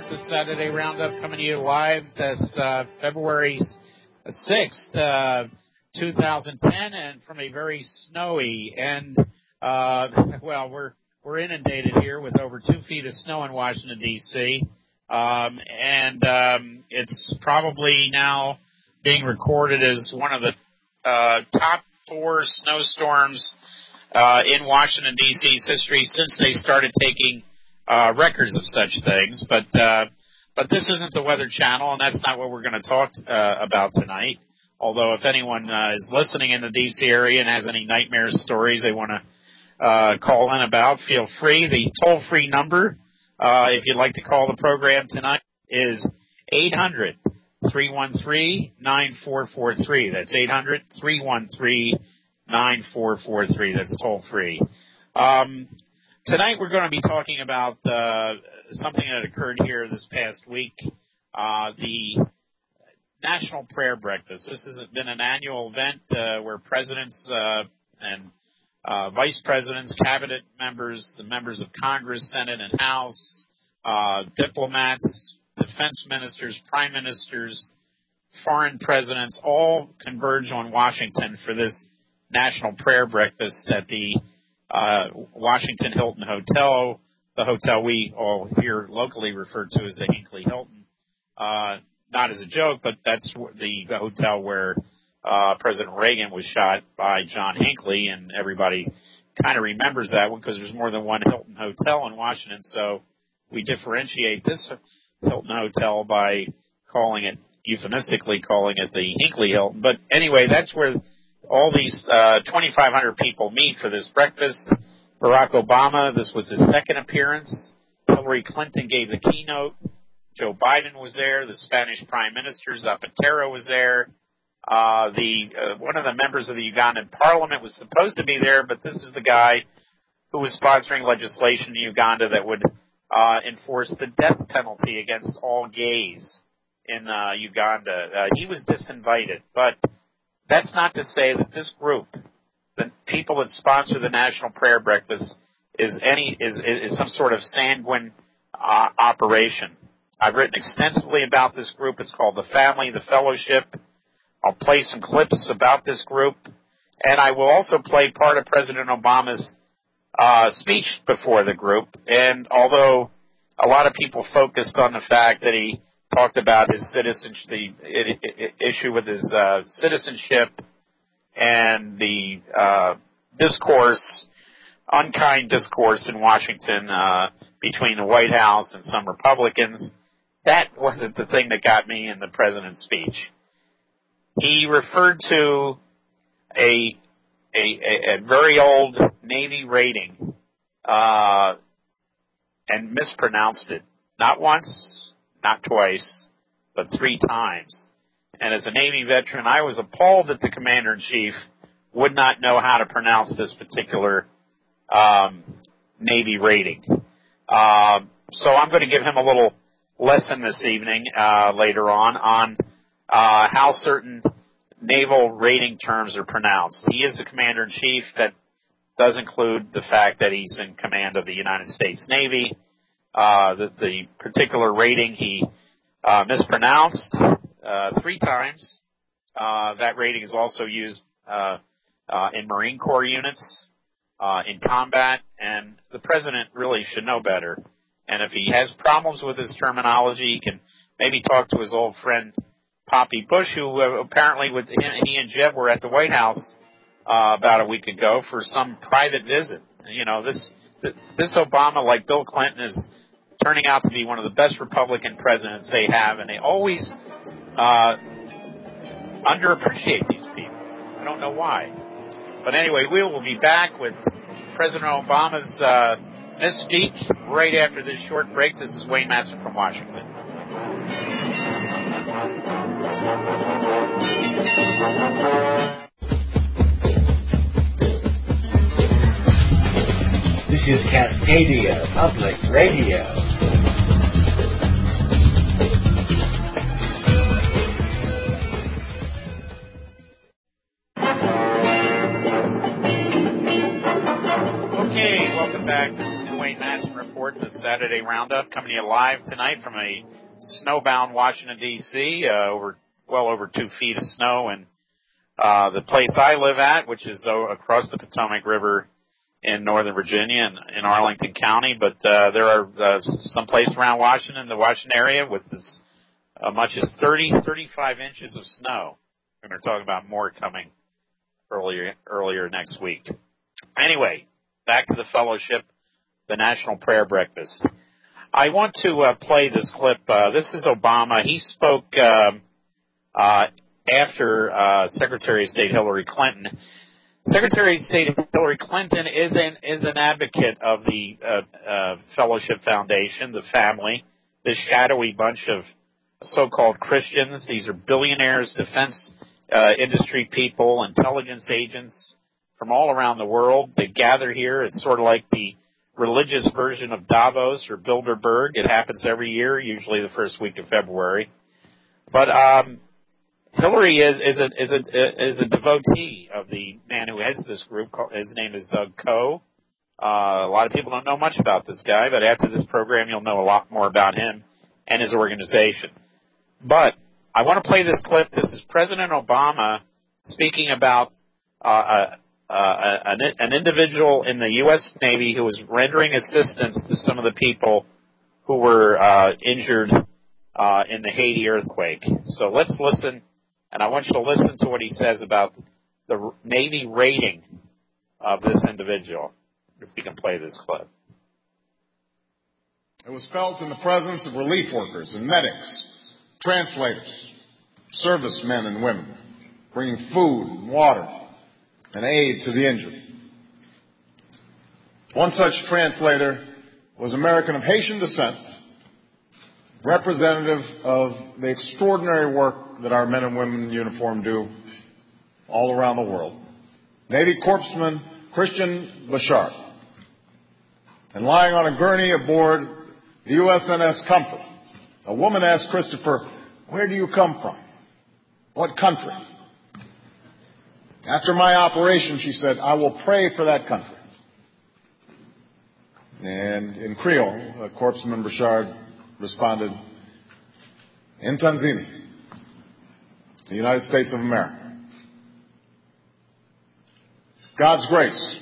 Report, the Saturday Roundup, coming to you live this February 6th, 2010, and from a very snowy and, we're inundated here with over 2 feet of snow in Washington, D.C., it's probably now being recorded as one of the top 4 snowstorms in Washington, D.C.'s history since they started taking records of such things. But this isn't the Weather Channel, and that's not what we're going to talk about tonight. Although if anyone is listening in the D.C. area and has any nightmare stories they want to call in about, feel free. The toll-free number, if you'd like to call the program tonight, is 800-313-9443. That's 800-313-9443. That's toll-free. Tonight we're going to be talking about something that occurred here this past week, the National Prayer Breakfast. This has been an annual event where presidents and vice presidents, cabinet members, the members of Congress, Senate, and House, diplomats, defense ministers, prime ministers, foreign presidents, all converge on Washington for this National Prayer Breakfast at the Washington Hilton Hotel, the hotel we all here locally refer to as the Hinckley Hilton. Not as a joke, but that's the hotel where President Reagan was shot by John Hinckley, and everybody kind of remembers that one because there's more than one Hilton Hotel in Washington, so we differentiate this Hilton Hotel by euphemistically calling it the Hinckley Hilton. But anyway, that's where all these 2,500 people meet for this breakfast. Barack Obama, this was his second appearance. Hillary Clinton gave the keynote. Joe Biden was there. The Spanish Prime Minister, Zapatero, was there. One of the members of the Ugandan Parliament was supposed to be there, but this is the guy who was sponsoring legislation in Uganda that would enforce the death penalty against all gays in Uganda. He was disinvited, but that's not to say that this group, the people that sponsor the National Prayer Breakfast, is some sort of sanguine operation. I've written extensively about this group. It's called The Family, The Fellowship. I'll play some clips about this group, and I will also play part of President Obama's speech before the group. And although a lot of people focused on the fact that he talked about his citizenship, the issue with his citizenship, and the unkind discourse in Washington between the White House and some Republicans, that wasn't the thing that got me in the president's speech. He referred to a very old Navy rating and mispronounced it. Not once, not twice, but 3 times. And as a Navy veteran, I was appalled that the Commander-in-Chief would not know how to pronounce this particular Navy rating. So I'm going to give him a little lesson this evening later on how certain naval rating terms are pronounced. He is the Commander-in-Chief. That does include the fact that he's in command of the United States Navy. The particular rating he mispronounced 3 times. That rating is also used in Marine Corps units, in combat, and the President really should know better. And if he has problems with his terminology, he can maybe talk to his old friend Poppy Bush, who apparently he and Jeb were at the White House about a week ago for some private visit. You know, this Obama, like Bill Clinton, is turning out to be one of the best Republican presidents they have, and they always underappreciate these people. I don't know why. But anyway, we will be back with President Obama's misspeak right after this short break. This is Wayne Madsen from Washington. This is Cascadia Public Radio. Welcome back. This is the Wayne Madsen Report, the Saturday Roundup, coming to you live tonight from a snowbound Washington, D.C., well over 2 feet of snow, and the place I live at, which is across the Potomac River in Northern Virginia in Arlington County. But there are some places around Washington, the Washington area, with as much as 35 inches of snow. And they're talking about more coming earlier next week. Anyway, back to the fellowship, the National Prayer Breakfast. I want to play this clip. This is Obama. He spoke after Secretary of State Hillary Clinton. Secretary of State Hillary Clinton is an advocate of the Fellowship Foundation, the family, this shadowy bunch of so-called Christians. These are billionaires, defense industry people, intelligence agents from all around the world. They gather here. It's sort of like the religious version of Davos or Bilderberg. It happens every year, usually the first week of February. But Hillary is a devotee of the man who heads this group. His name is Doug Coe. A lot of people don't know much about this guy, but after this program, you'll know a lot more about him and his organization. But I want to play this clip. This is President Obama speaking about an individual in the U.S. Navy who was rendering assistance to some of the people who were injured in the Haiti earthquake. So let's listen, and I want you to listen to what he says about the Navy rating of this individual, if we can play this clip. It was felt in the presence of relief workers and medics, translators, servicemen and women, bringing food and water and aid to the injured. One such translator was American of Haitian descent, representative of the extraordinary work that our men and women in uniform do all around the world, Navy Corpsman Christian Bouchard. And lying on a gurney aboard the USNS Comfort, a woman asked Christopher, "Where do you come from? What country?" After my operation, she said, "I will pray for that country." And in Creole, Corpsman Bouchard responded, "In Tanzania, the United States of America." God's grace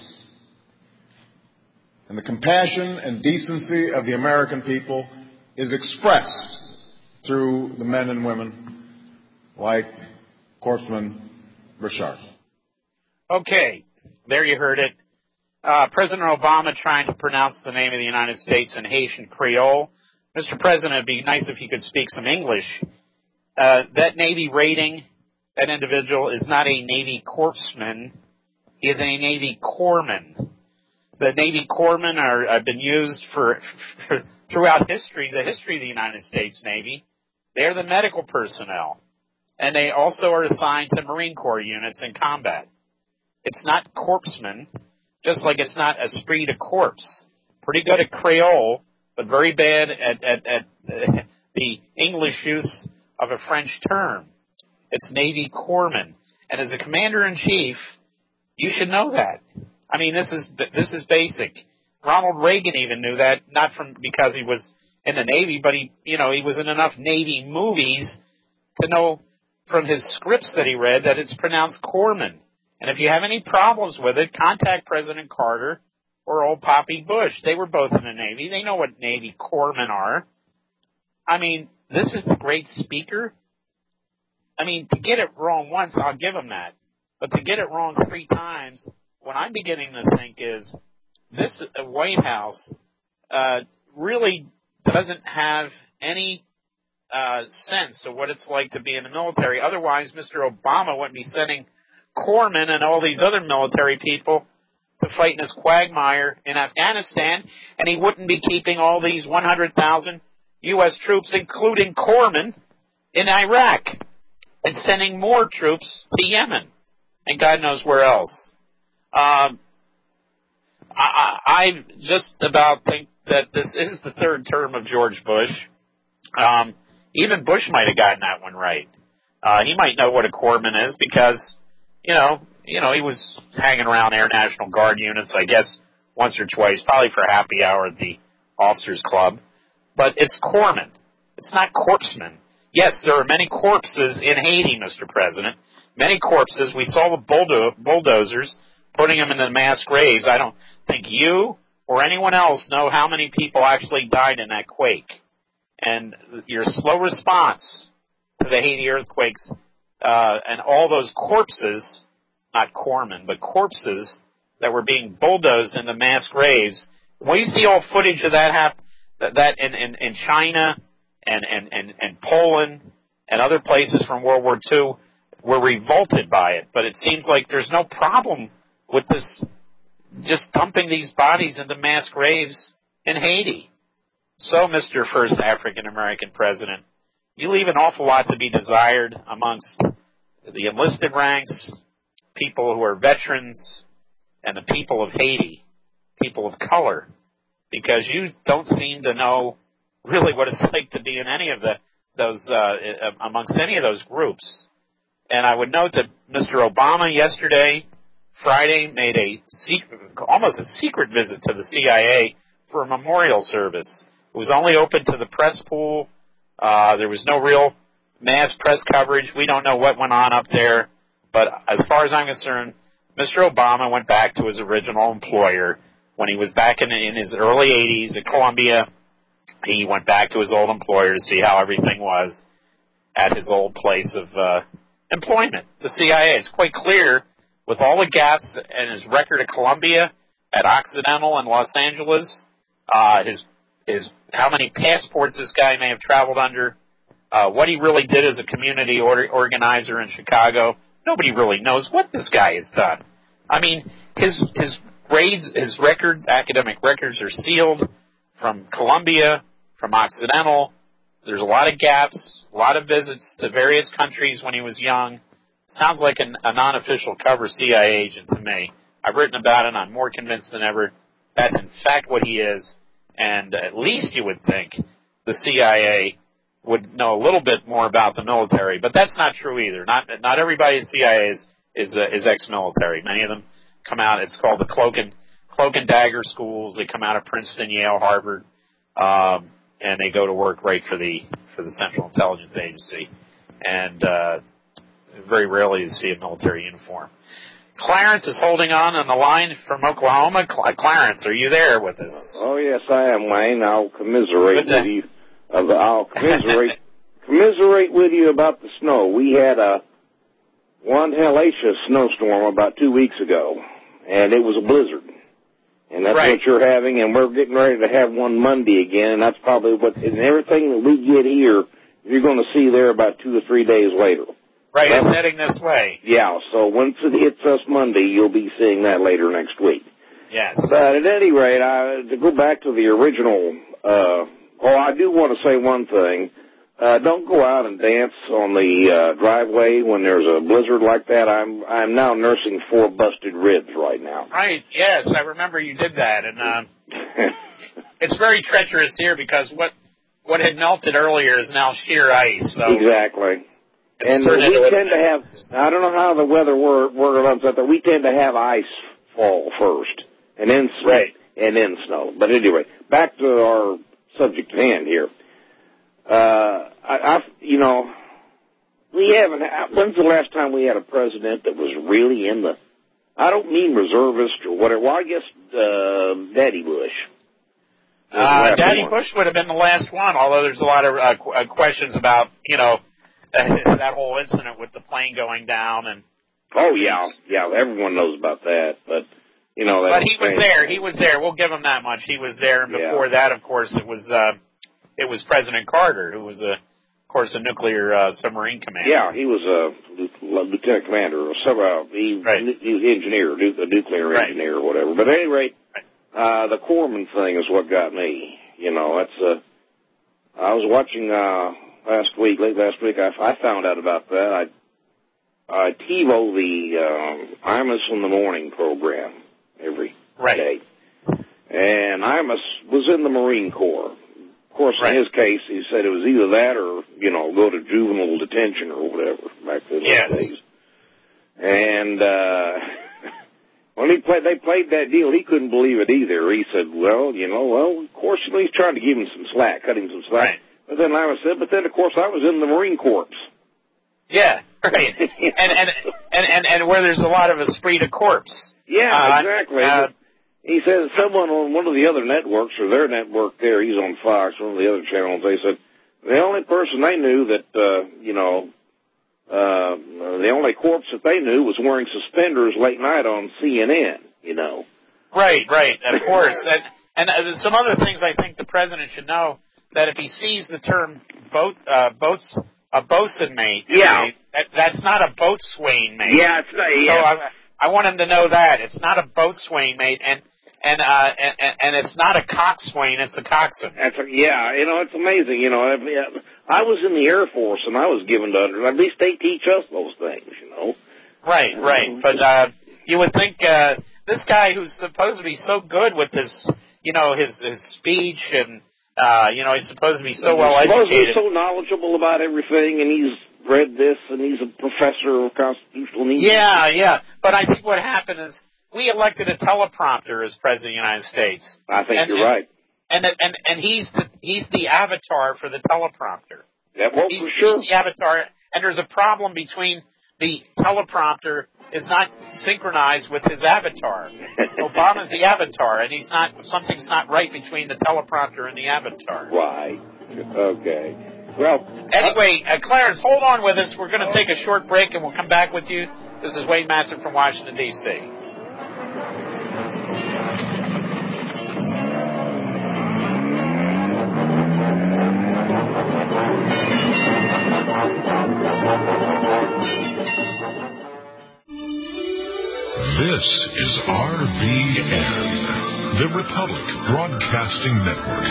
and the compassion and decency of the American people is expressed through the men and women like Corpsman Bouchard. Okay, there you heard it. President Obama trying to pronounce the name of the United States in Haitian Creole. Mr. President, it'd be nice if you could speak some English. That Navy rating, that individual is not a Navy corpsman. He is a Navy corpsman. The Navy corpsmen have been used for throughout history, the history of the United States Navy. They're the medical personnel, and they also are assigned to Marine Corps units in combat. It's not corpsman, just like it's not esprit de corps. Pretty good at Creole, but very bad at the English use of a French term. It's Navy corpsman. And as a commander-in-chief, you should know that. I mean, this is basic. Ronald Reagan even knew that, not because he was in the Navy, but he was in enough Navy movies to know from his scripts that he read that it's pronounced corpsman. And if you have any problems with it, contact President Carter or old Poppy Bush. They were both in the Navy. They know what Navy corpsmen are. I mean, this is the great speaker. I mean, to get it wrong once, I'll give him that. But to get it wrong 3 times, what I'm beginning to think is this White House really doesn't have any sense of what it's like to be in the military. Otherwise, Mr. Obama wouldn't be sending corpsmen and all these other military people to fight in this quagmire in Afghanistan, and he wouldn't be keeping all these 100,000 U.S. troops, including corpsmen, in Iraq, and sending more troops to Yemen, and God knows where else. I just about think that this is the 3rd term of George Bush. Even Bush might have gotten that one right. He might know what a corpsman is because, he was hanging around Air National Guard units, I guess, once or twice, probably for happy hour at the Officers Club. But it's corpsmen. It's not corpsmen. Yes, there are many corpses in Haiti, Mr. President. Many corpses. We saw the bulldozers putting them in the mass graves. I don't think you or anyone else know how many people actually died in that quake. And your slow response to the Haiti earthquakes and all those corpses, not corpsmen, but corpses that were being bulldozed into mass graves. When you see all footage of that that in China and Poland and other places from World War II, we're revolted by it. But it seems like there's no problem with this, just dumping these bodies into mass graves in Haiti. So, Mr. First African American President, you leave an awful lot to be desired amongst the enlisted ranks, people who are veterans, and the people of Haiti, people of color, because you don't seem to know really what it's like to be in any of amongst any of those groups. And I would note that Mr. Obama yesterday, Friday, made almost a secret visit to the CIA for a memorial service. It was only open to the press pool. There was no real mass press coverage. We don't know what went on up there. But as far as I'm concerned, Mr. Obama went back to his original employer. When he was back in his early 80s at Columbia, he went back to his old employer to see how everything was at his old place of employment, the CIA. It's quite clear with all the gaps in his record at Columbia, at Occidental in Los Angeles, his how many passports this guy may have traveled under, what he really did as a community organizer in Chicago. Nobody really knows what this guy has done. I mean, his grades, his academic records are sealed from Columbia, from Occidental. There's a lot of gaps, a lot of visits to various countries when he was young. Sounds like a non-official cover CIA agent to me. I've written about it. I'm more convinced than ever that's in fact what he is. And at least you would think the CIA would know a little bit more about the military, but that's not true either. Not everybody at CIA is ex-military. Many of them come out. It's called the cloak and dagger schools. They come out of Princeton, Yale, Harvard, and they go to work right for the Central Intelligence Agency. And very rarely you see a military uniform. Clarence is holding on the line from Oklahoma. Clarence, are you there with us? Oh, yes, I am, Wayne. I'll commiserate with you. I'll commiserate with you about the snow. We had one hellacious snowstorm about 2 weeks ago, and it was a blizzard. And that's right. What you're having, and we're getting ready to have one Monday again, and that's probably and everything that we get here, you're going to see there about 2 or 3 days later. Right, it's heading this way. Yeah, so once it hits us Monday, you'll be seeing that later next week. Yes. But at any rate, to go back to the original, I do want to say one thing. Don't go out and dance on the driveway when there's a blizzard like that. I'm now nursing 4 busted ribs right now. Right, yes, I remember you did that. And it's very treacherous here because what had melted earlier is now sheer ice. So exactly. And we tend to have, I don't know how the weather works out there, we tend to have ice fall first, and then snow. But anyway, back to our subject at hand here. When's the last time we had a president that was really in the, I don't mean reservist or whatever, well, I guess Daddy Bush. Daddy Bush would have been the last one, although there's a lot of questions about, that whole incident with the plane going down and. Oh yeah, everyone knows about that, but But he was there. We'll give him that much. He was there, and before that, of course, it was President Carter, who was of course, a nuclear submarine commander. Yeah, he was a lieutenant commander, he was engineer, a nuclear engineer or whatever. But at any rate, the corpsman thing is what got me. I was watching late last week, I found out about that. I TiVo the Imus in the Morning program every day. And Imus was in the Marine Corps. Of course, in his case, he said it was either that or, go to juvenile detention or whatever back in those days. And, well, they played that deal, he couldn't believe it either. He said, of course, he's trying to give him some slack, cut him some slack. Right. But then Larry said, of course, I was in the Marine Corps. Yeah, right. and where there's a lot of esprit de corps. Yeah, exactly. He said someone on one of the other networks, or their network there, he's on Fox, one of the other channels, they said the only person they knew that, the only corpse that they knew was wearing suspenders late night on CNN, Right, of course. And some other things I think the president should know, that if he sees the term a bosun mate, that's not a boatswain mate. Yeah, it's not. Yeah. So I want him to know that it's not a boatswain mate, and it's not a coxswain, it's a coxswain. It's amazing. I was in the Air Force, and I was given to at least they teach us those things. Right. But you would think this guy who's supposed to be so good with his speech and. He's supposed to be so well educated. He's so knowledgeable about everything, and he's read this, and he's a professor of constitutional needs. Yeah. But I think what happened is we elected a teleprompter as president of the United States. I think you're right. And he's the avatar for the teleprompter. For sure. He's the avatar, and there's a problem between the teleprompter is not synchronized with his avatar. Obama's the avatar, and something's not right between the teleprompter and the avatar. Right. Okay. Well, anyway, Clarence, hold on with us. We're going to take a short break, and we'll come back with you. This is Wayne Madsen from Washington, D.C. This is RBN, the Republic Broadcasting Network.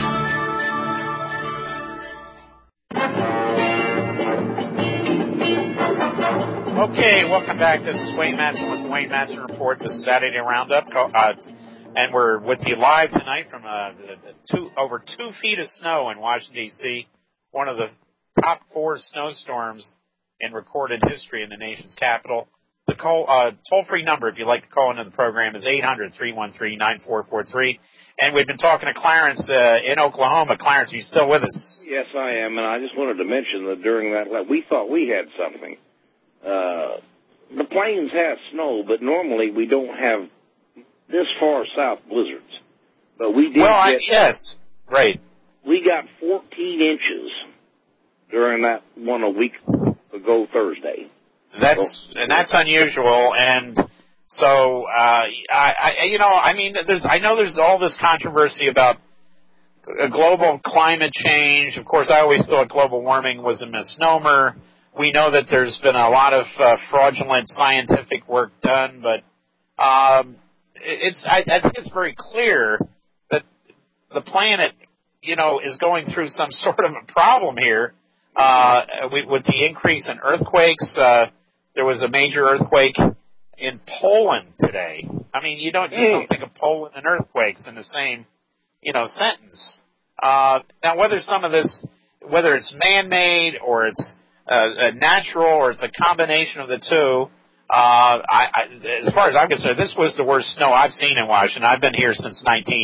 Okay, welcome back. This is Wayne Madsen with the Wayne Madsen Report, the Saturday Roundup. And we're with you live tonight from over 2 feet of snow in Washington, D.C., one of the top 4 snowstorms in recorded history in the nation's capital. The toll-free number, if you'd like to call into the program, is 800-313-9443. And we've been talking to Clarence in Oklahoma. Clarence, are you still with us? Yes, I am. And I just wanted to mention that during that, we thought we had something. The plains have snow, but normally we don't have this far south blizzards. But we did yes, right. We got 14 inches during that one a week ago Thursday. That's unusual, and so I know there's all this controversy about global climate change. Of course, I always thought global warming was a misnomer. We know that there's been a lot of fraudulent scientific work done, but I think it's very clear that the planet, is going through some sort of a problem here with the increase in earthquakes. There was a major earthquake in Poland today. I mean, you don't think of Poland and earthquakes in the same, sentence. Now, whether it's man-made or it's natural or it's a combination of the two, as far as I'm concerned, this was the worst snow I've seen in Washington. I've been here since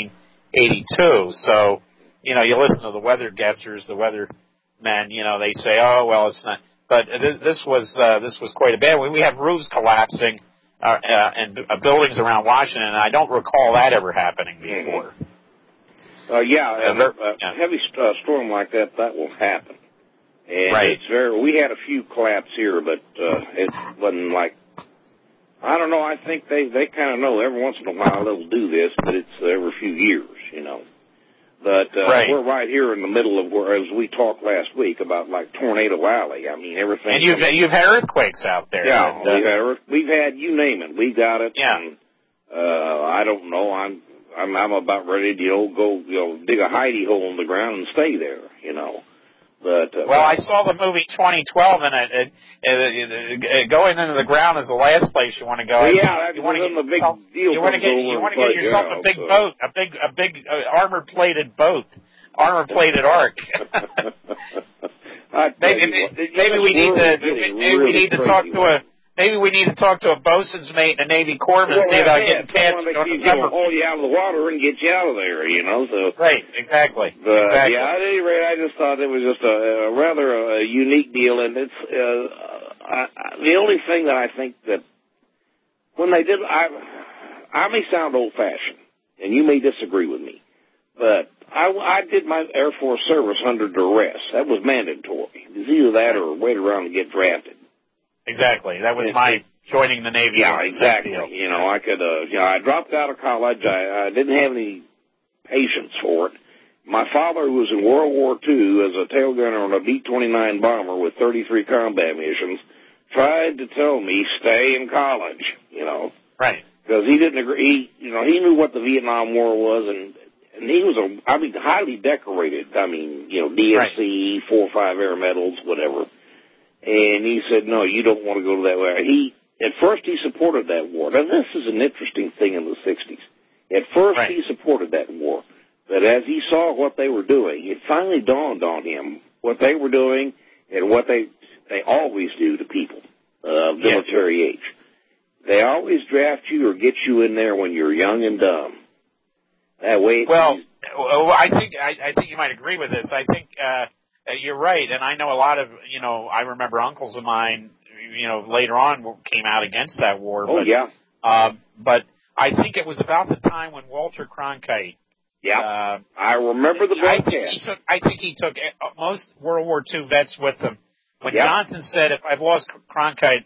1982. So, you listen to the weather guessers, the weather men, they say, oh, well, it's not. But this was quite a bad one. We have roofs collapsing and buildings around Washington, and I don't recall that ever happening before. A heavy storm like that will happen. And right. We had a few collapse here, but it wasn't like, I don't know, I think they kind of know every once in a while they'll do this, but it's every few years, But right. We're right here in the middle of where, as we talked last week about like Tornado Alley. I mean, everything. And you've had earthquakes out there. Yeah, we've had you name it. We got it. Yeah. And, I don't know. I'm about ready to go dig a hidey hole in the ground and stay there. But I saw the movie 2012, and going into the ground is the last place you want to go. You want to get the big deal. You want to get yourself a big boat, a big armor-plated boat, armor-plated ark. Maybe we need to talk to maybe we need to talk to a bosun's mate and a Navy corpsman and see about getting past it. Haul you out of the water and get you out of there, So right, exactly. But exactly. Yeah, at any rate, I just thought it was just a rather unique deal, and it's the only thing that I think that when they did, I may sound old-fashioned, and you may disagree with me, but I did my Air Force service under duress. That was mandatory. It was either that or wait around to get drafted. Exactly. That was my joining the Navy. Yeah, exactly. I could, I dropped out of college. I didn't have any patience for it. My father, who was in World War II as a tail gunner on a B-29 bomber with 33 combat missions, tried to tell me stay in college, Right. Because he didn't agree. He knew what the Vietnam War was, and he was highly decorated. DSC, right. 4 or 5 air medals, whatever. And he said, no, you don't want to go to that way. At first he supported that war. Now, this is an interesting thing in the 60s. At first he supported that war. But as he saw what they were doing, it finally dawned on him what they were doing and what they always do to people of military age. They always draft you or get you in there when you're young and dumb. That way. Well, I think you might agree with this. I think you're right, and I know a lot of I remember uncles of mine, later on came out against that war. Oh, but, yeah. But I think it was about the time when Walter Cronkite. Yeah, I remember the broadcast. I think he took most World War II vets with him. When Johnson said, "If I've lost Cronkite,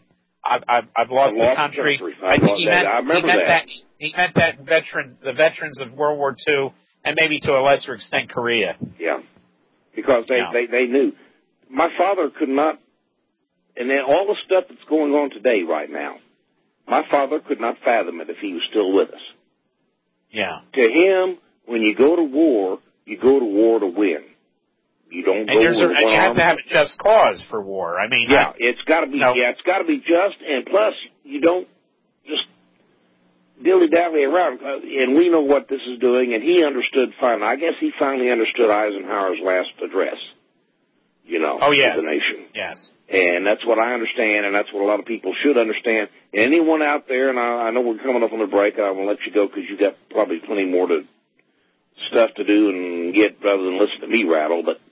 I've lost the country," I think he meant that. He meant that the veterans of World War II, and maybe to a lesser extent Korea. Yeah, because they knew. My father could not, and then all the stuff that's going on today right now, my father could not fathom it if he was still with us. Yeah. To him, when you go to war to win. You don't go with and you have to have a just cause for war. I mean, it's got to be. It's got to be just, and plus you don't just dilly-dally around. And we know what this is doing, and he understood finally. I guess he finally understood Eisenhower's last address. To the nation. Yes. And that's what I understand, and that's what a lot of people should understand. Anyone out there, and I know we're coming up on the break, and I will let you go because you got probably plenty more stuff to do and get rather than listen to me rattle, but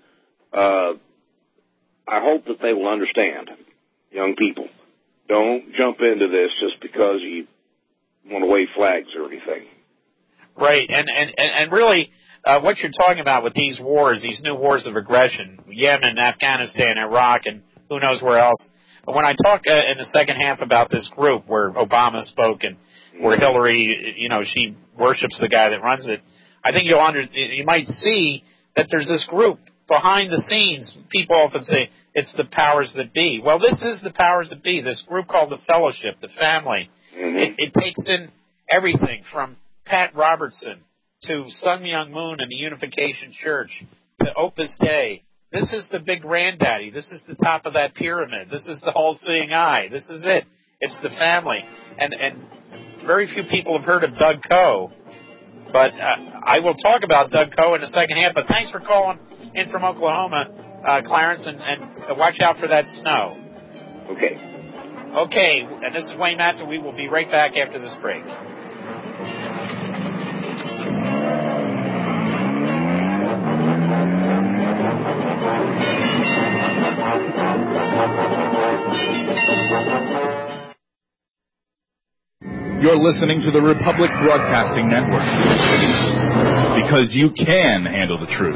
I hope that they will understand, young people. Don't jump into this just because you want to wave flags or anything. Right, and really, what you're talking about with these wars, these new wars of aggression, Yemen, Afghanistan, Iraq, and who knows where else. But when I talk in the second half about this group where Obama spoke and where Hillary, she worships the guy that runs it, I think you might see that there's this group behind the scenes. People often say it's the powers that be. Well, this is the powers that be, this group called the Fellowship, the family. Mm-hmm. It takes in everything from Pat Robertson to Sun Myung Moon and the Unification Church to Opus Dei. This is the big granddaddy. This is the top of that pyramid. This is the all-seeing eye. This is it. It's the family. And very few people have heard of Doug Coe. But I will talk about Doug Coe in the second half. But thanks for calling in from Oklahoma, Clarence, and watch out for that snow. Okay, and this is Wayne Massey. We will be right back after this break. You're listening to the Republic Broadcasting Network, because you can handle the truth.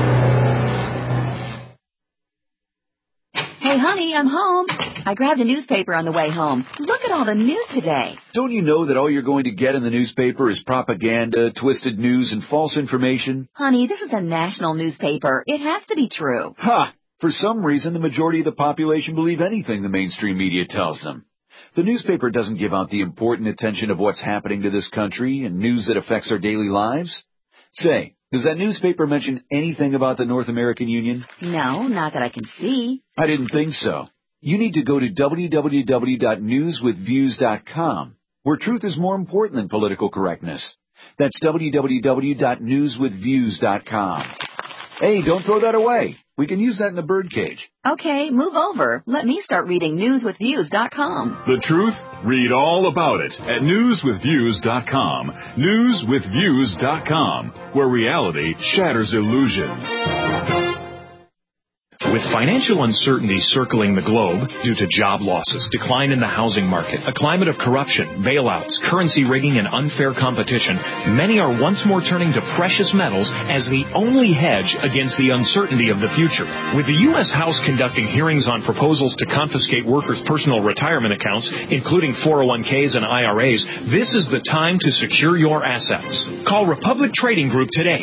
Hey, honey, I'm home. I grabbed a newspaper on the way home. Look at all the news today. Don't you know that all you're going to get in the newspaper is propaganda, twisted news, and false information? Honey, this is a national newspaper. It has to be true. Ha! For some reason, the majority of the population believe anything the mainstream media tells them. The newspaper doesn't give out the important attention of what's happening to this country and news that affects our daily lives. Say, does that newspaper mention anything about the North American Union? No, not that I can see. I didn't think so. You need to go to www.newswithviews.com, where truth is more important than political correctness. That's www.newswithviews.com. Hey, don't throw that away. We can use that in the birdcage. Okay, move over. Let me start reading newswithviews.com. The truth? Read all about it at newswithviews.com. Newswithviews.com, where reality shatters illusion. With financial uncertainty circling the globe due to job losses, decline in the housing market, a climate of corruption, bailouts, currency rigging, and unfair competition, many are once more turning to precious metals as the only hedge against the uncertainty of the future. With the U.S. House conducting hearings on proposals to confiscate workers' personal retirement accounts, including 401ks and IRAs, this is the time to secure your assets. Call Republic Trading Group today,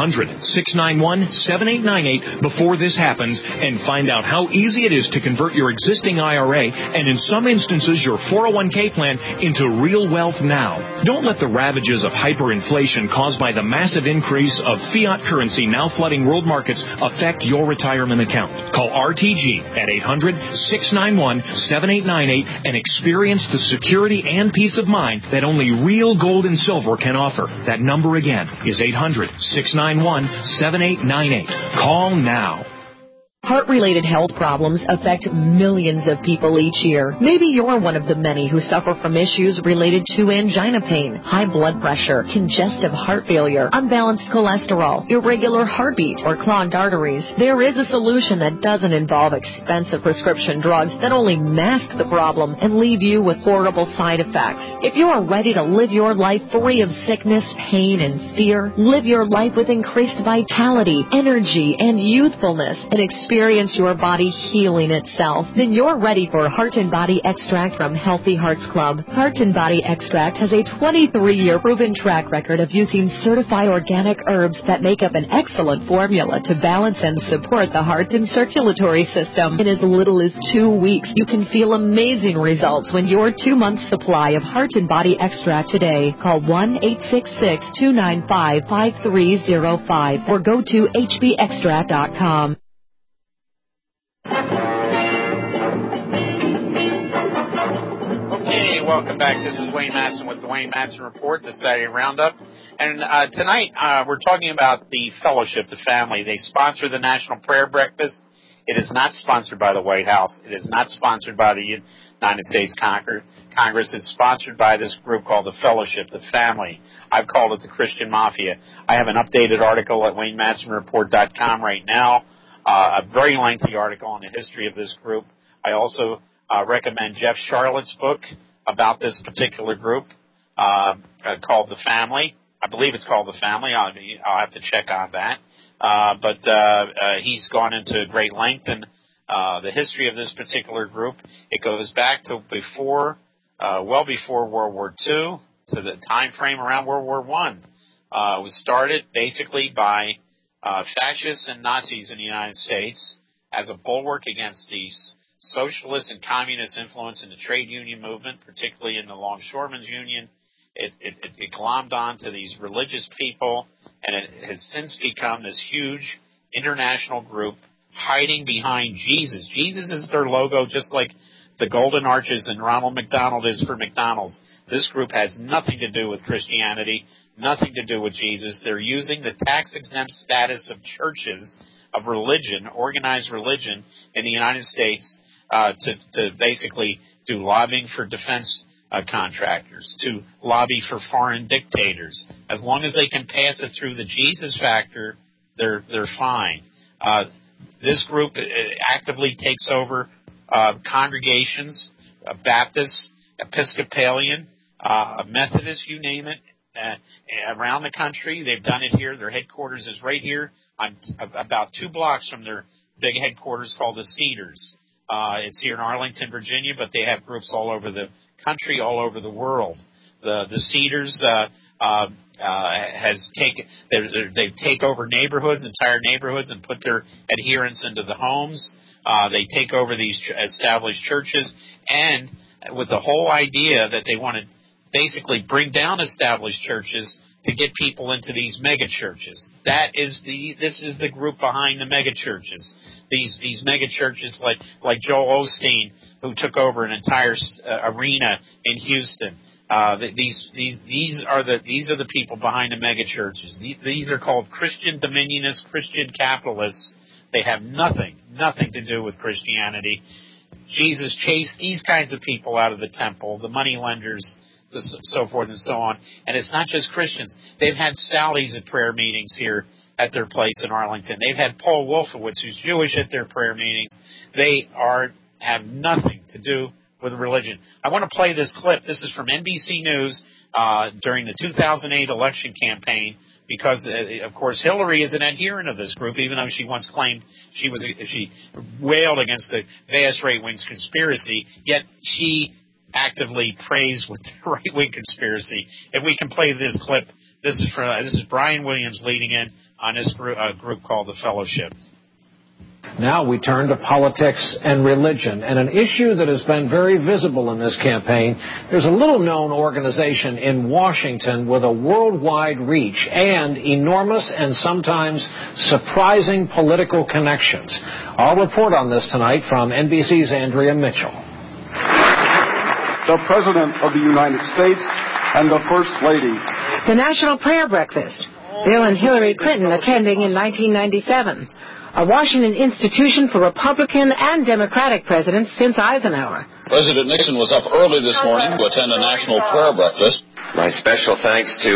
800-691-7898 before this happens, and find out how easy it is to convert your existing IRA and in some instances your 401k plan into real wealth now. Don't let the ravages of hyperinflation caused by the massive increase of fiat currency now flooding world markets affect your retirement account. Call RTG at 800-691-7898 and experience the security and peace of mind that only real gold and silver can offer. That number again is 800-691-7898. Call now. Heart-related health problems affect millions of people each year. Maybe you're one of the many who suffer from issues related to angina pain, high blood pressure, congestive heart failure, unbalanced cholesterol, irregular heartbeat, or clogged arteries. There is a solution that doesn't involve expensive prescription drugs that only mask the problem and leave you with horrible side effects. If you are ready to live your life free of sickness, pain, and fear, live your life with increased vitality, energy, and youthfulness, and experience your body healing itself, then you're ready for Heart and Body Extract from Healthy Hearts Club. Heart and Body Extract has a 23-year proven track record of using certified organic herbs that make up an excellent formula to balance and support the heart and circulatory system. In as little as 2 weeks, you can feel amazing results when your 2-month supply of Heart and Body Extract today. Call 1-866-295-5305 or go to hbextract.com. Okay, welcome back. This is Wayne Matson with the Wayne Matson Report, the Saturday Roundup. And tonight we're talking about the Fellowship, the family. They sponsor the National Prayer Breakfast. It is not sponsored by the White House. It is not sponsored by the United States Congress. It's sponsored by this group called the Fellowship, the family. I've called it the Christian Mafia. I have an updated article at WayneMatsonReport.com right now. A very lengthy article on the history of this group. I also recommend Jeff Charlotte's book about this particular group called The Family. I believe it's called The Family. I'll have to check on that. But he's gone into great length in the history of this particular group. It goes back to well before World War II, to the time frame around World War I. It was started basically by fascists and Nazis in the United States as a bulwark against the socialist and communist influence in the trade union movement, particularly in the Longshoremen's Union. It glommed on to these religious people, and it has since become this huge international group hiding behind Jesus. Jesus is their logo, just like the Golden Arches and Ronald McDonald is for McDonald's. This group has nothing to do with Christianity, nothing to do with Jesus. They're using the tax-exempt status of churches, of religion, organized religion in the United States to basically do lobbying for defense contractors, to lobby for foreign dictators. As long as they can pass it through the Jesus factor, they're fine. This group actively takes over congregations, Baptist, Episcopalian, Methodist, you name it, around the country. They've done it here. Their headquarters is right here. I'm about 2 blocks from their big headquarters called the Cedars. It's here in Arlington, Virginia, but they have groups all over the country, all over the world. The Cedars they take over neighborhoods, entire neighborhoods, and put their adherents into the homes. They take over these established churches, and with the whole idea that they want to basically bring down established churches to get people into these mega churches. This is the group behind the mega churches. These mega churches like Joel Osteen, who took over an entire arena in Houston. These are the people behind the mega churches. These are called Christian dominionists, Christian capitalists. They have nothing to do with Christianity. Jesus chased these kinds of people out of the temple, the money lenders, so forth and so on. And it's not just Christians. They've had Saudis at prayer meetings here at their place in Arlington. They've had Paul Wolfowitz, who's Jewish, at their prayer meetings. They have nothing to do with religion. I want to play this clip. This is from NBC News during the 2008 election campaign, because, of course, Hillary is an adherent of this group, even though she once claimed she wailed against the vast right-wing conspiracy, yet she actively prays with the right-wing conspiracy. If we can play this clip, this is Brian Williams leading in on this group called The Fellowship. Now we turn to politics and religion, and an issue that has been very visible in this campaign. There's a little-known organization in Washington with a worldwide reach and enormous and sometimes surprising political connections. I'll report on this tonight from NBC's Andrea Mitchell. The President of the United States and the First Lady. The National Prayer Breakfast. Bill and Hillary Clinton attending in 1997. A Washington institution for Republican and Democratic presidents since Eisenhower. President Nixon was up early this morning to attend a national prayer breakfast. My special thanks to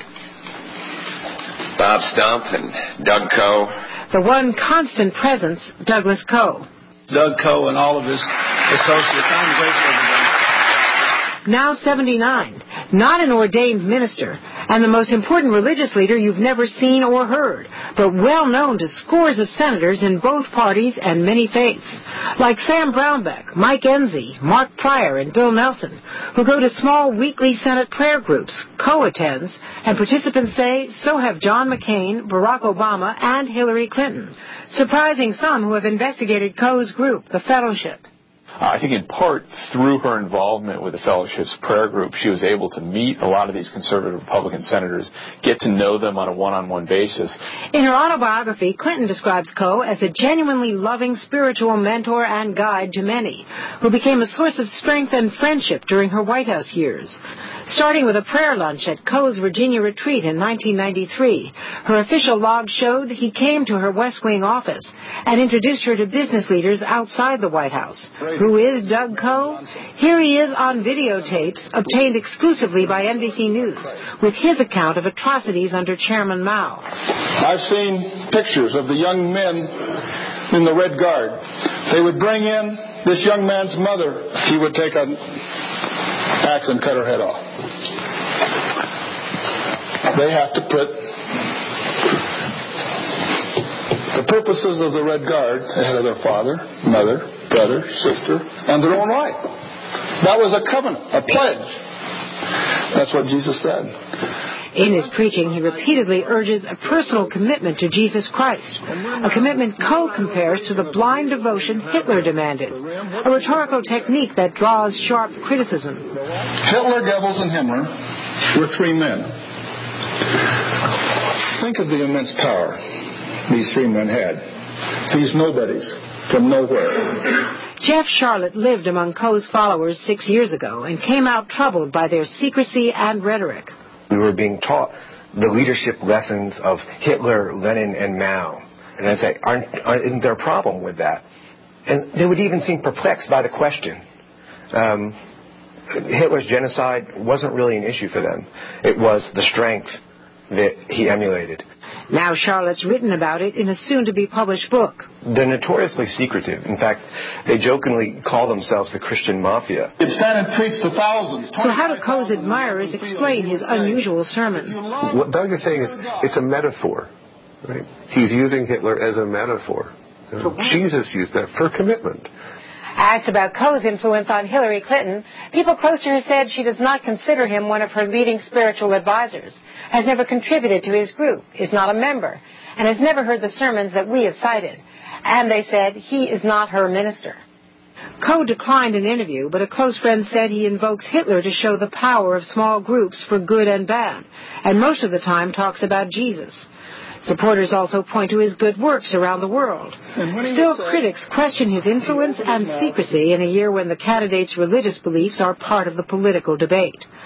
Bob Stump and Doug Coe. The one constant presence, Douglas Coe. Doug Coe and all of his associates. I'm grateful to them. Now 79, not an ordained minister, and the most important religious leader you've never seen or heard, but well known to scores of senators in both parties and many faiths, like Sam Brownback, Mike Enzi, Mark Pryor, and Bill Nelson, who go to small weekly Senate prayer groups. Coe attends, and participants say so have John McCain, Barack Obama, and Hillary Clinton, surprising some who have investigated Coe's group, the Fellowship. I think in part through her involvement with the Fellowship's prayer group, she was able to meet a lot of these conservative Republican senators, get to know them on a one-on-one basis. In her autobiography, Clinton describes Coe as a genuinely loving spiritual mentor and guide to many, who became a source of strength and friendship during her White House years. Starting with a prayer lunch at Coe's Virginia retreat in 1993, her official log showed he came to her West Wing office and introduced her to business leaders outside the White House. Who is Doug Coe? Here he is on videotapes obtained exclusively by NBC News with his account of atrocities under Chairman Mao. I've seen pictures of the young men in the Red Guard. They would bring in this young man's mother. He would take an axe and cut her head off. They have to put the purposes of the Red Guard ahead of their father, mother, brother, sister, and their own life. That was a covenant, a pledge. That's what Jesus said. In his preaching, he repeatedly urges a personal commitment to Jesus Christ, a commitment Coe compares to the blind devotion Hitler demanded, a rhetorical technique that draws sharp criticism. Hitler, Goebbels, and Himmler were three men. Think of the immense power these three men had. These nobodies from nowhere. Jeff Charlotte lived among Coe's followers 6 years ago and came out troubled by their secrecy and rhetoric. We were being taught the leadership lessons of Hitler, Lenin, and Mao. And I'd say, isn't there a problem with that? And they would even seem perplexed by the question. Hitler's genocide wasn't really an issue for them. It was the strength that he emulated. Now Charlotte's written about it in a soon-to-be-published book. They're notoriously secretive. In fact, they jokingly call themselves the Christian Mafia. It stand and preach to thousands. So how do Coe's admirers explain his unusual sermon? What Doug is saying is it's a metaphor. Right? He's using Hitler as a metaphor. Jesus used that for commitment. Asked about Coe's influence on Hillary Clinton, people close to her said she does not consider him one of her leading spiritual advisors, has never contributed to his group, is not a member, and has never heard the sermons that we have cited. And they said he is not her minister. Coe declined an interview, but a close friend said he invokes Hitler to show the power of small groups for good and bad, and most of the time talks about Jesus. Supporters also point to his good works around the world. Still, critics question his influence and secrecy in a year when the candidate's religious beliefs are part of the political debate.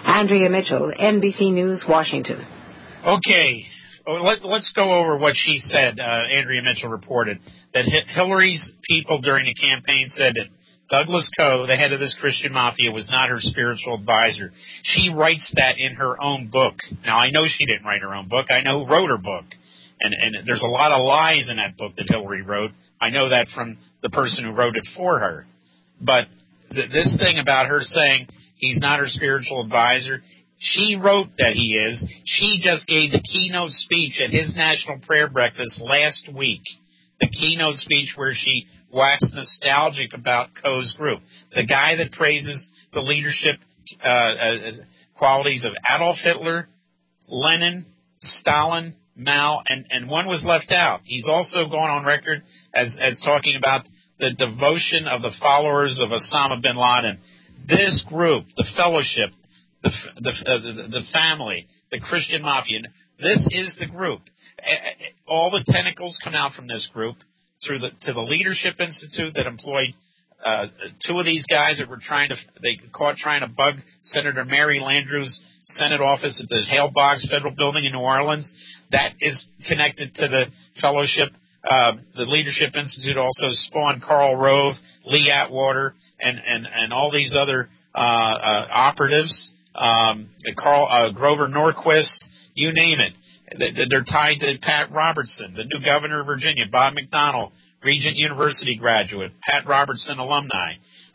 Andrea Mitchell, NBC News, Washington. Okay. Let's go over what she said. Andrea Mitchell reported that Hillary's people during the campaign said that Douglas Coe, the head of this Christian mafia, was not her spiritual advisor. She writes that in her own book. Now, I know she didn't write her own book. I know who wrote her book. And there's a lot of lies in that book that Hillary wrote. I know that from the person who wrote it for her. But this thing about her saying he's not her spiritual advisor, she wrote that he is. She just gave the keynote speech at his National Prayer Breakfast last week. The keynote speech where she waxed nostalgic about Coe's group. The guy that praises the leadership qualities of Adolf Hitler, Lenin, Stalin, Mao, and one was left out. He's also gone on record as talking about the devotion of the followers of Osama bin Laden. This group, the fellowship, the family, the Christian mafia, this is the group. All the tentacles come out from this group to the Leadership Institute that employed two of these guys that were trying to bug Senator Mary Landrieu's Senate office at the Hale Boggs Federal Building in New Orleans. That is connected to the fellowship. The Leadership Institute also spawned Karl Rove, Lee Atwater, and all these other operatives. Grover Norquist, you name it. They're tied to Pat Robertson, the new governor of Virginia, Bob McDonnell, Regent University graduate, Pat Robertson alumni,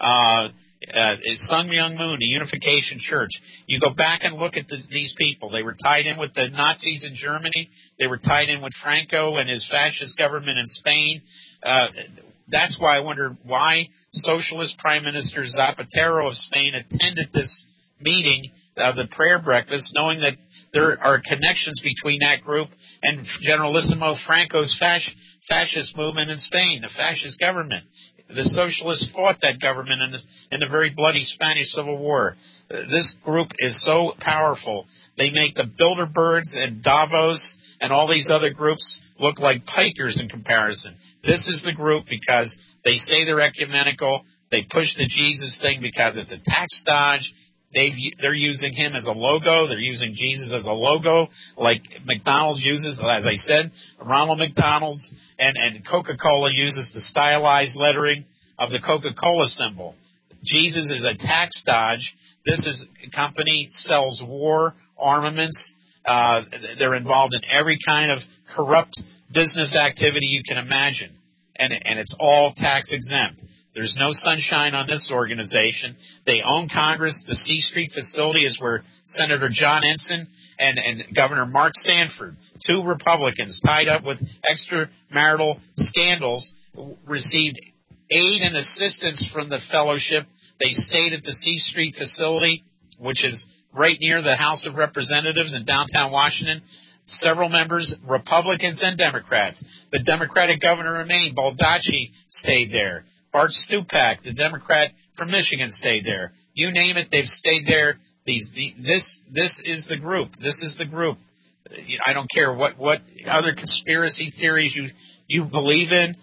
Sun Myung Moon, the Unification Church. You go back and look at these people. They were tied in with the Nazis in Germany. They were tied in with Franco and his fascist government in Spain. That's why I wonder why Socialist Prime Minister Zapatero of Spain attended this meeting, the prayer breakfast, knowing that there are connections between that group and Generalissimo Franco's fascist movement in Spain, the fascist government. The socialists fought that government in the very bloody Spanish Civil War. This group is so powerful. They make the Bilderbergs and Davos and all these other groups look like pikers in comparison. This is the group because they say they're ecumenical. They push the Jesus thing because it's a tax dodge. They're using him as a logo. They're using Jesus as a logo, like McDonald's uses, as I said, Ronald McDonald's and Coca-Cola uses the stylized lettering of the Coca-Cola symbol. Jesus is a tax dodge. This is a company sells war, armaments. They're involved in every kind of corrupt business activity you can imagine, and it's all tax exempt. There's no sunshine on this organization. They own Congress. The C Street facility is where Senator John Ensign and Governor Mark Sanford, two Republicans tied up with extramarital scandals, received aid and assistance from the fellowship. They stayed at the C Street facility, which is right near the House of Representatives in downtown Washington. Several members, Republicans and Democrats. The Democratic governor of Maine, Baldacci, stayed there. Bart Stupak, the Democrat from Michigan, stayed there. You name it, they've stayed there. This is the group. This is the group. I don't care what other conspiracy theories you believe in.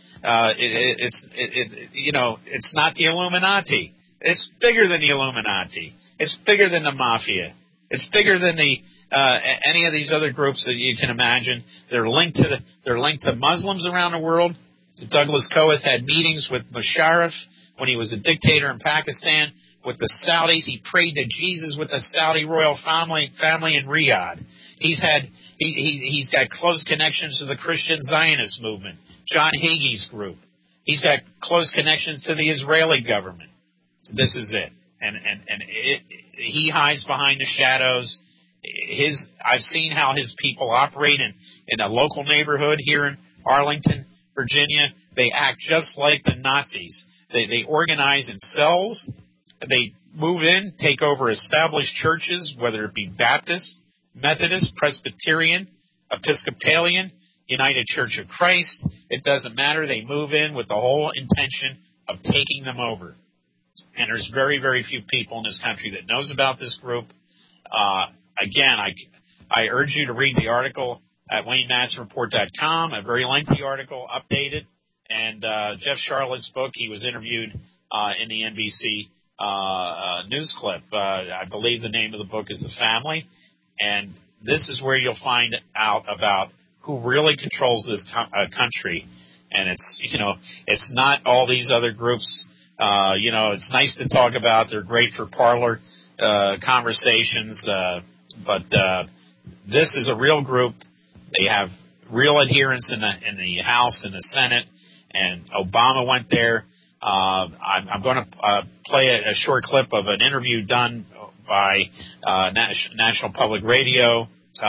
It's not the Illuminati. It's bigger than the Illuminati. It's bigger than the mafia. It's bigger than any of these other groups that you can imagine. They're linked to Muslims around the world. Douglas Coe has had meetings with Musharraf when he was a dictator in Pakistan, with the Saudis. He prayed to Jesus with the Saudi royal family in Riyadh. He's got close connections to the Christian Zionist movement, John Hagee's group. He's got close connections to the Israeli government. This is it. And he hides behind the shadows. I've seen how his people operate in a local neighborhood here in Arlington, Virginia. They act just like the Nazis. They organize in cells. They move in, take over established churches, whether it be Baptist, Methodist, Presbyterian, Episcopalian, United Church of Christ. It doesn't matter. They move in with the whole intention of taking them over. And there's very, very few people in this country that knows about this group. Again, I urge you to read the article at WayneMassReport.com, a very lengthy article, updated. And Jeff Sharlett's book, he was interviewed in the NBC news clip. I believe the name of the book is The Family, and this is where you'll find out about who really controls this country. And it's not all these other groups. It's nice to talk about. They're great for parlor conversations, but this is a real group. They have real adherents in the House and the Senate, and Obama went there. I'm going to play a short clip of an interview done by National Public Radio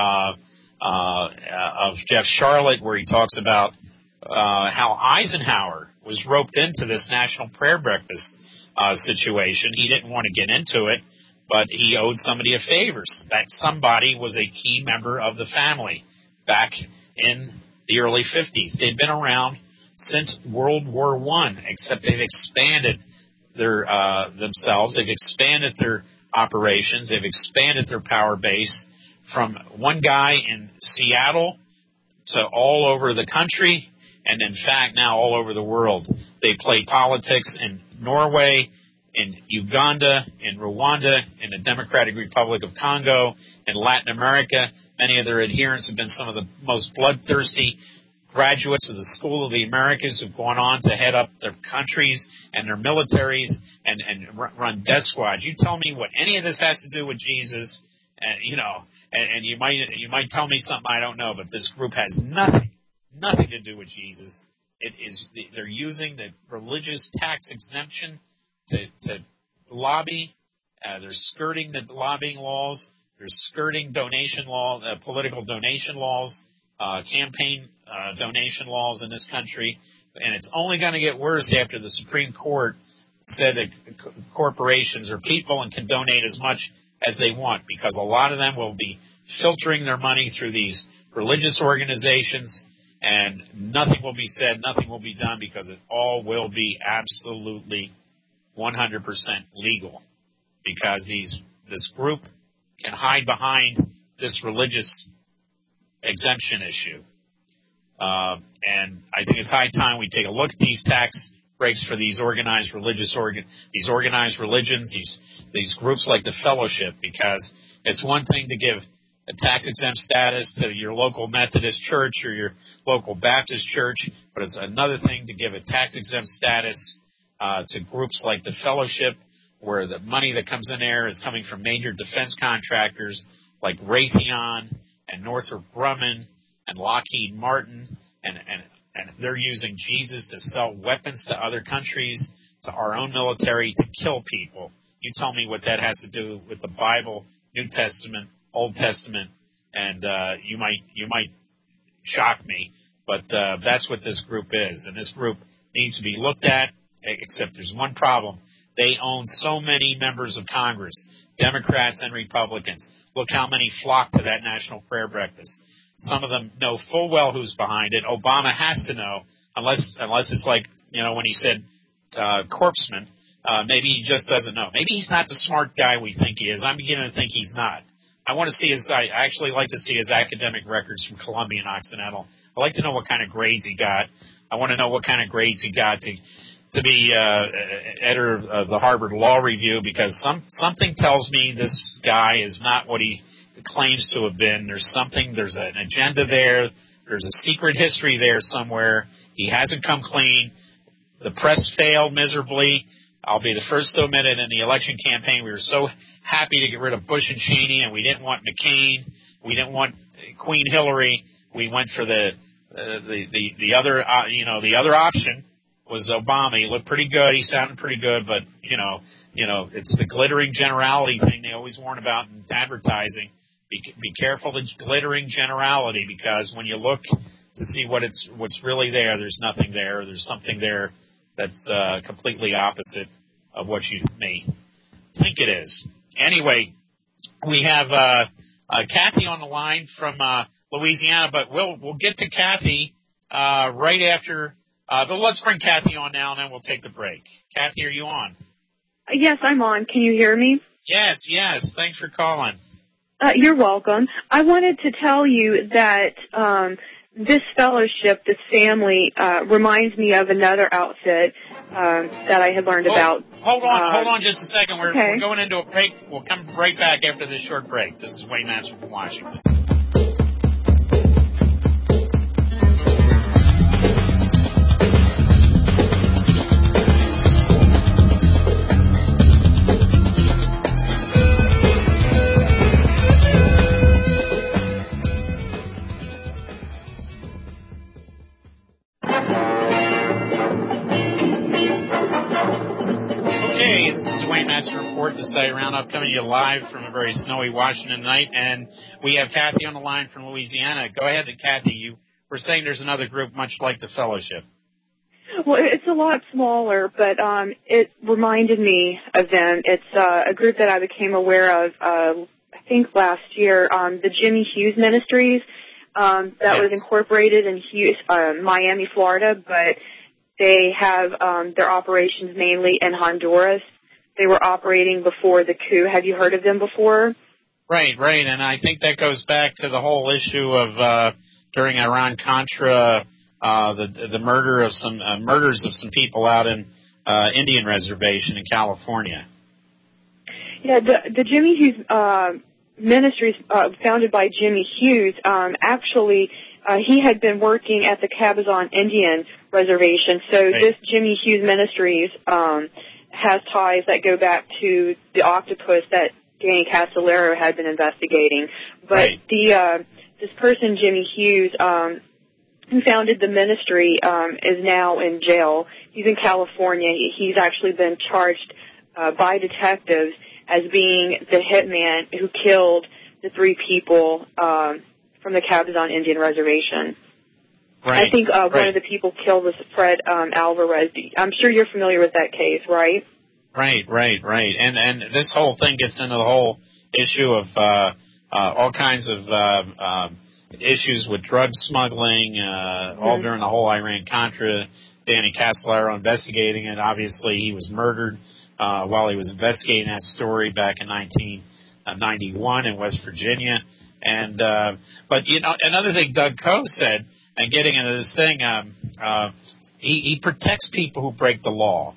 of Jeff Sharlet, where he talks about how Eisenhower was roped into this National Prayer Breakfast situation. He didn't want to get into it, but he owed somebody a favor. That somebody was a key member of the family back in the early 50s. They'd been around since World War I, except they've expanded their themselves. They've expanded their operations. They've expanded their power base from one guy in Seattle to all over the country, and in fact now all over the world. They play politics in Norway, in Uganda, in Rwanda, in the Democratic Republic of Congo, in Latin America. Many of their adherents have been some of the most bloodthirsty graduates of the School of the Americas who've gone on to head up their countries and their militaries and run death squads. You tell me what any of this has to do with Jesus, and you might tell me something I don't know, but this group has nothing to do with Jesus. They're using the religious tax exemption to lobby. They're skirting the lobbying laws. They're skirting political donation laws, campaign donation laws in this country, and it's only going to get worse after the Supreme Court said that corporations or people can donate as much as they want, because a lot of them will be filtering their money through these religious organizations, and nothing will be said, nothing will be done, because it all will be absolutely 100% legal, because this group can hide behind this religious exemption issue. And I think it's high time we take a look at these tax breaks for these organized religions, these groups like the Fellowship, because it's one thing to give a tax-exempt status to your local Methodist church or your local Baptist church, but it's another thing to give a tax-exempt status to groups like the Fellowship, where the money that comes in there is coming from major defense contractors like Raytheon and Northrop Grumman and Lockheed Martin, and they're using Jesus to sell weapons to other countries, to our own military, to kill people. You tell me what that has to do with the Bible, New Testament, Old Testament, and you might shock me, but that's what this group is, and this group needs to be looked at, except there's one problem. They own so many members of Congress, Democrats and Republicans. Look how many flock to that National Prayer Breakfast. Some of them know full well who's behind it. Obama has to know, unless it's like, when he said corpseman, maybe he just doesn't know. Maybe he's not the smart guy we think he is. I'm beginning to think he's not. I actually like to see his academic records from Columbia and Occidental. I like to know what kind of grades he got. I want to know what kind of grades he got to be editor of the Harvard Law Review, because something tells me this guy is not what he claims to have been. There's an agenda there. There's a secret history there somewhere. He hasn't come clean. The press failed miserably. I'll be the first to admit it. In the election campaign, we were so happy to get rid of Bush and Cheney, and we didn't want McCain. We didn't want Queen Hillary. We went for the other the other option was Obama. He looked pretty good. He sounded pretty good, but it's the glittering generality thing they always warn about in advertising. Be careful the glittering generality, because when you look to see what's really there, there's nothing there. There's something there that's completely opposite of what you may think it is. Anyway, we have Kathy on the line from Louisiana, but we'll get to Kathy right after. But let's bring Kathy on now, and then we'll take the break. Kathy, are you on? Yes, I'm on. Can you hear me? Yes. Thanks for calling. You're welcome. I wanted to tell you that this fellowship, this family, reminds me of another outfit that I had learned about. Hold on just a second. We're going into a break. We'll come right back after this short break. This is Wayne Master from Washington. The Society Roundup coming to you live from a very snowy Washington night, and we have Kathy on the line from Louisiana. Go ahead, Kathy. You were saying there's another group much like the Fellowship. Well, it's a lot smaller, but it reminded me of them. It's a group that I became aware of, I think last year, the Jimmy Hughes Ministries. That was incorporated in Miami, Florida, but they have their operations mainly in Honduras. They were operating before the coup. Have you heard of them before? Right. And I think that goes back to the whole issue of during Iran-Contra, the murders of some people out in Indian Reservation in California. Yeah, the Jimmy Hughes Ministries, founded by Jimmy Hughes, actually he had been working at the Cabazon Indian Reservation. So this Jimmy Hughes Ministries has ties that go back to the octopus that Danny Castellero had been investigating. But this person, Jimmy Hughes, who founded the ministry, is now in jail. He's in California. He's actually been charged by detectives as being the hitman who killed the 3 people from the Cabazon Indian Reservation. I think one of the people killed was Fred Alvarez. I'm sure you're familiar with that case, right? Right. And this whole thing gets into the whole issue of all kinds of issues with drug smuggling, all during the whole Iran-Contra. Danny Castellero investigating it. Obviously, he was murdered while he was investigating that story back in 1991 in West Virginia. And but another thing Doug Coe said, and getting into this thing, he protects people who break the law.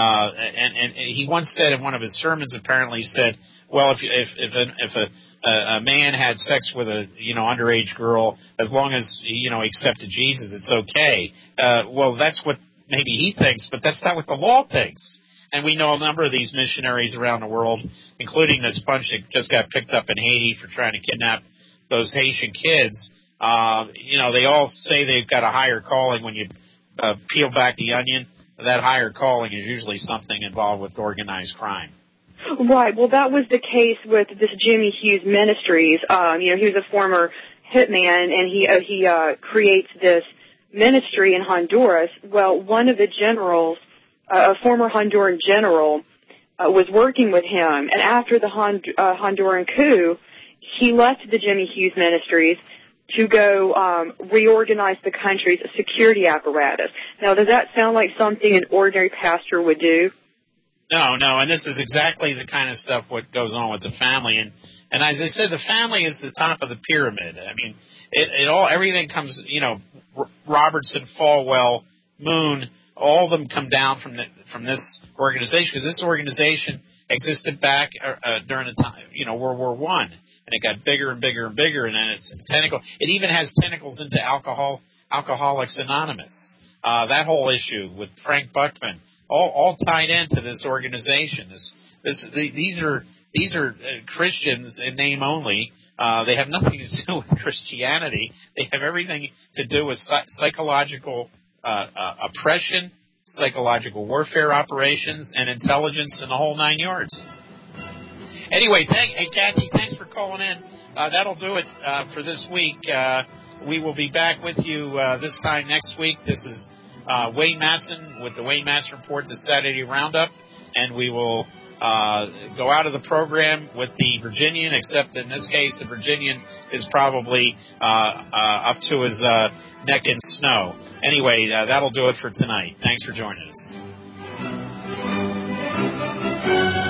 And he once said in one of his sermons, apparently said, well, if a man had sex with a underage girl, as long as he accepted Jesus, it's okay. Well, that's what maybe he thinks, but that's not what the law thinks. And we know a number of these missionaries around the world, including this bunch that just got picked up in Haiti for trying to kidnap those Haitian kids. They all say they've got a higher calling. When you peel back the onion, that higher calling is usually something involved with organized crime. Right. Well, that was the case with this Jimmy Hughes Ministries. He was a former hitman, and he creates this ministry in Honduras. Well, one of the generals, a former Honduran general, was working with him, and after the Honduran coup, he left the Jimmy Hughes Ministries to go reorganize the country's security apparatus. Now, does that sound like something an ordinary pastor would do? No, and this is exactly the kind of stuff what goes on with the family. And as I said, the family is the top of the pyramid. I mean, everything comes, Robertson, Falwell, Moon, all of them come down from this organization, because this organization existed back during the time, World War I. And it got bigger and bigger and bigger, and then it's tentacle. It even has tentacles into Alcoholics Anonymous. That whole issue with Frank Buckman, all tied into this organization. These are Christians in name only. They have nothing to do with Christianity. They have everything to do with psychological oppression, psychological warfare operations, and intelligence, and the whole 9 yards. Anyway, hey, Kathy, thanks for calling in. That'll do it for this week. We will be back with you this time next week. This is Wayne Masson with the Wayne Masson Report, the Saturday Roundup, and we will go out of the program with the Virginian, except in this case the Virginian is probably up to his neck in snow. Anyway, that'll do it for tonight. Thanks for joining us.